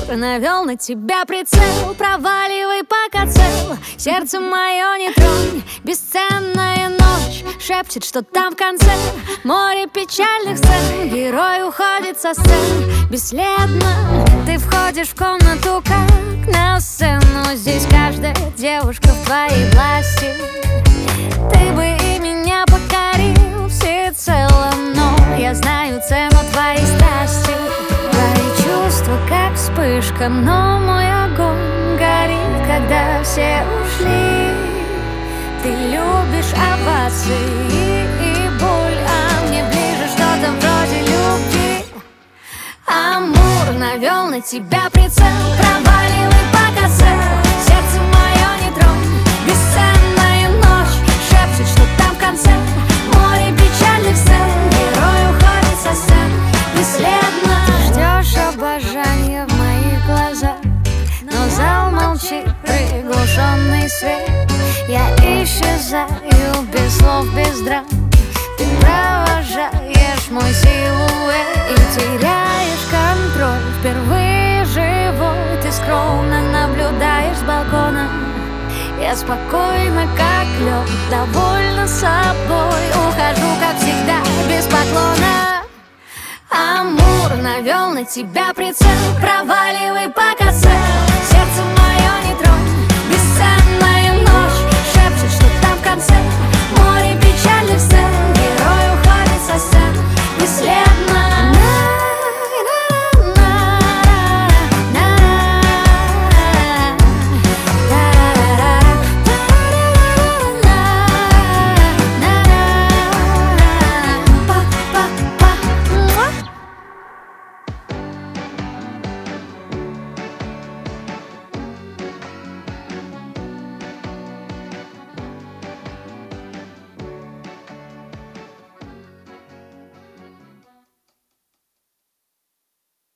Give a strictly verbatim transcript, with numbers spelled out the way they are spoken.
навел на тебя прицел. Проваливай пока цел, сердце мое не тронь. Бесценная ночь шепчет, что там в конце море печальных сцен. Герой уходит со сцен бесследно. Ты входишь в комнату, как на сцену. Здесь каждая девушка в твоей власти. Ты бы и меня покорил всецело, но я знаю цену твоей страсти. Твои чувства как вспышка, но мой огонь горит, когда все ушли. Ты любишь овации и боль, а мне ближе что-то вроде любви. Амур навел на тебя прицел. Проваливай пока цел, сердце мое не тронь. Бесценная ночь шепчет, что там в конце море печальных сцен. Герой уходит со сцен бесследно. Ждешь обожания в моих глазах, но зал молчит, приглушенный свет. Я исчезаю без слов, без драм. Ты провожаешь мой силуэт и теряешь контроль. Впервые живой ты скромно наблюдаешь с балкона. Я спокойна, как лед, довольна собой. Ухожу, как всегда, без поклона. Амур навел на тебя прицел. Проваливай пока цел.